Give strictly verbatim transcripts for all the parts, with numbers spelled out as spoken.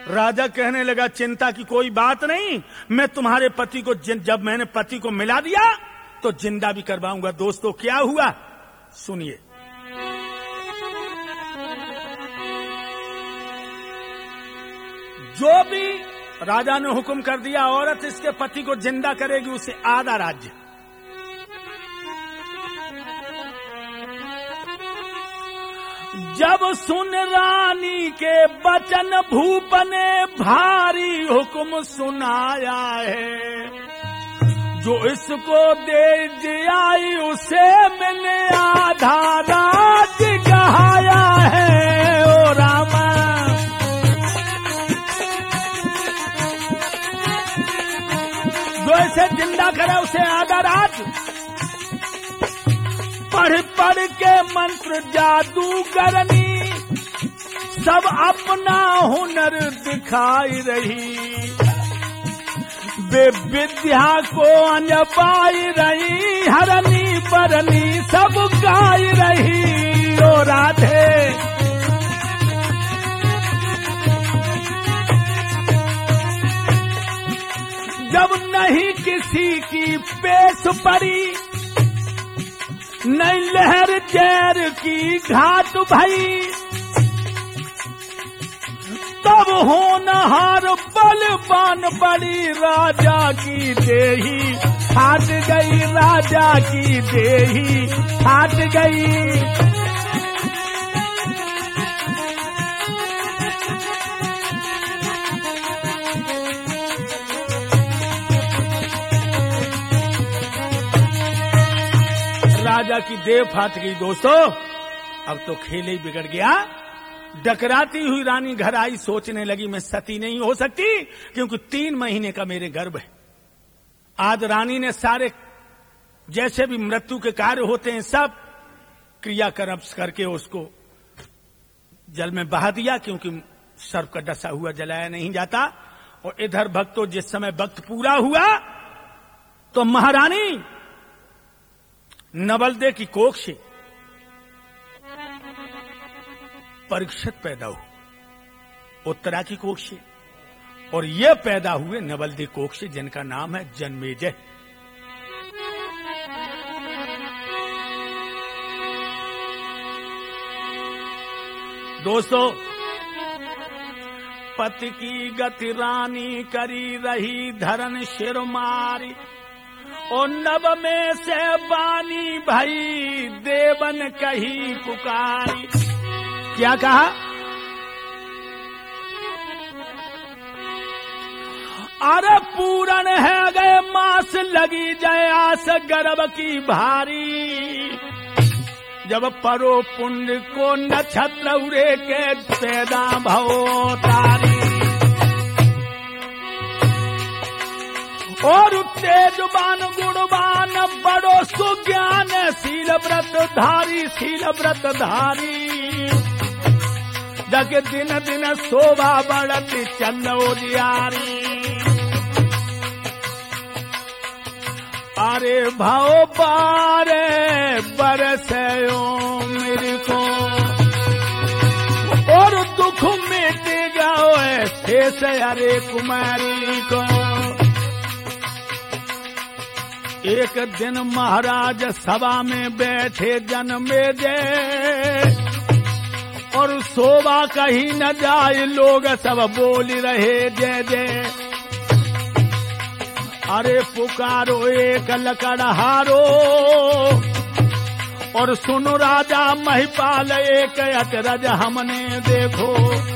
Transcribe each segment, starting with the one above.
राजा कहने लगा चिंता की कोई बात नहीं, मैं तुम्हारे पति को जब मैंने पति को मिला दिया तो जिंदा भी करवाऊंगा। दोस्तों क्या हुआ सुनिए। जो भी राजा ने हुक्म कर दिया औरत इसके पति को जिंदा करेगी उसे आधा राज्य। जब सुन रानी के बचन भूप ने भारी हुक्म सुनाया है, जो इसको दे दियाई उसे मैंने आधा राज्य कहाया है। ओ रामा जो इसे जिंदा करे उसे आधा राज्य। पढ़ पढ़ के मंत्र जादू करनी सब अपना हुनर दिखाई रही, वे विद्या को अनपाई रही, हरनी बरनी सब गाई रही। ओ राधे जब नहीं किसी की पेश पड़ी, नई लहर जैर की घाट भई, तब होनहार बलवान बड़ी राजा की देही फाट गई, राजा की देही फाट गई। राजा की देह फाट गई। दोस्तों अब तो खेल ही बिगड़ गया। डकराती हुई रानी घर आई, सोचने लगी मैं सती नहीं हो सकती क्योंकि तीन महीने का मेरे गर्भ है। आज रानी ने सारे जैसे भी मृत्यु के कार्य होते हैं सब क्रियाकर्म करके उसको जल में बहा दिया, क्योंकि सर्प का डसा हुआ जलाया नहीं जाता। और इधर भक्तों जिस समय वक्त पूरा हुआ तो महारानी नवलदे की कोख से परीक्षित पैदा हुए, उत्तरा की कोख से, और ये पैदा हुए नवलदे कोख से जिनका नाम है जन्मेजय। दोस्तों पति की गति रानी करी रही धरन शिर मारी, और नभ में से बानी भई देवन कही पुकारी। क्या कहा? अरे पूरन है गए मास लगी जय आस गर्भ की भारी, जब परो पुण्य को नक्षत्र उड़े के पैदा भवो तारी। और तेजबान गुणवान बड़ो सुज्ञान शील व्रत धारी, शील व्रत धारी। जग दिन दिन शोभा बढ़ती चंदोदियारी। अरे भाव पारे बरसे मेरे को, और दुख मिट गयो शेष अरे कुमारी को। एक दिन महाराज सभा में बैठे जन्मेजय, और शोभा कहीं न जाए लोग सब बोल रहे जय जय। अरे पुकारो एक लकड़हारो, और सुनो राजा महिपाल एक अचरज हमने देखो।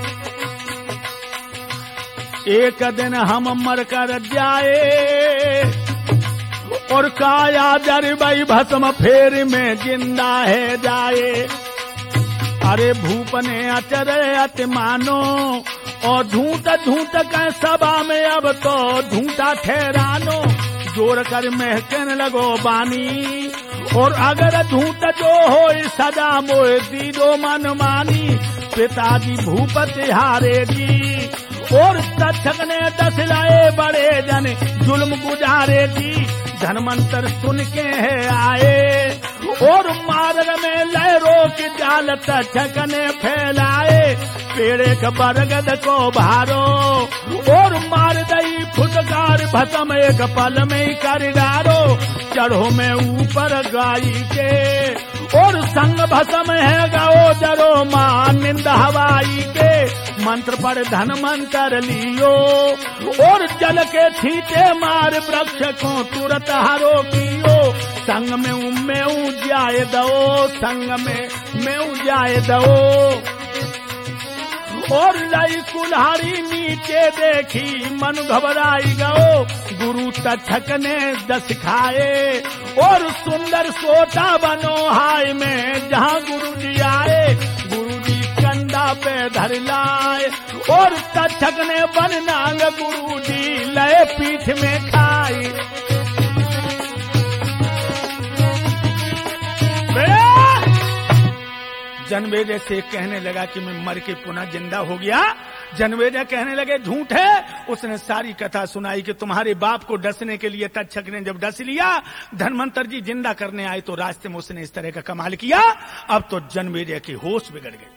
एक दिन हम मर कर जाए, और काया जरबई भस्म फेर में जिंदा है जाए। अरे भूप ने अचरे अति मानो, और झूठ झूठ कर सभा में अब तो झूठा ठहरानो। जोड़ कर महकन लगो बानी, और अगर झूठ जो हो सदा मोह दीदो मन मानी। पिताजी भूपति हारेगी, और तक्षक ने दस लाए बड़े जन जुल्म गुजारे दी। धनवंतर सुन के है आए, और मार्ग में लहरों की जाल तक्षक ने फैलाए, पेड़े का बरगद को भारो और मार दई फुटकार भसम एक पल में कर डारो, चढ़ो में ऊपर गाई के और संग भसम है गाओ जरो मान निंद हवाई के, मंत्र पर धन मंत्र लियो और जल के छींटे मार वृक्ष को तुरंत हरो कियो, संग में उम्मे जाए दो, संग में में जाए दो। और लाई कुल्हाड़ी नीचे देखी मन घबराई गो, गुरु तक्षक ने दस खाए और सुंदर सोता बनो हाय में जहाँ गुरु जी आए, गुरु जी कंधा पे धर लाए और तक्षक ने बन नांग गुरु जी लय पीठ में खाए। जनमेजय से कहने लगा कि मैं मर के पुनः जिंदा हो गया। जनमेजय कहने लगे झूठ है। उसने सारी कथा सुनाई कि तुम्हारे बाप को डसने के लिए तक्षक ने जब डस लिया, धनवंतर जी जिंदा करने आए तो रास्ते में उसने इस तरह का कमाल किया। अब तो जनमेजय की होश बिगड़ गई।